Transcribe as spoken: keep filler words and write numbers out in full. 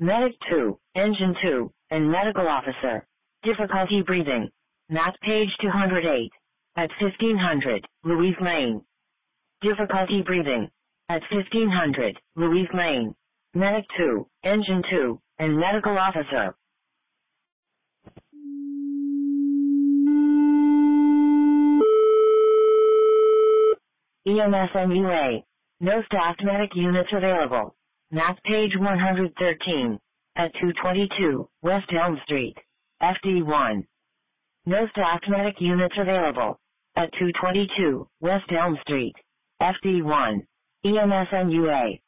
Medic two, Engine two, and Medical Officer. Difficulty breathing. Map page two hundred eight. At fifteen hundred, Louise Lane. Difficulty breathing. At fifteen hundred, Louise Lane. Medic two, Engine two, and Medical Officer. E M S N U A. No staffed medic units available. Map page one hundred thirteen. At two twenty-two, West Elm Street. F D one. No staffed medic units available. At two twenty-two, West Elm Street. F D one. E M S N U A.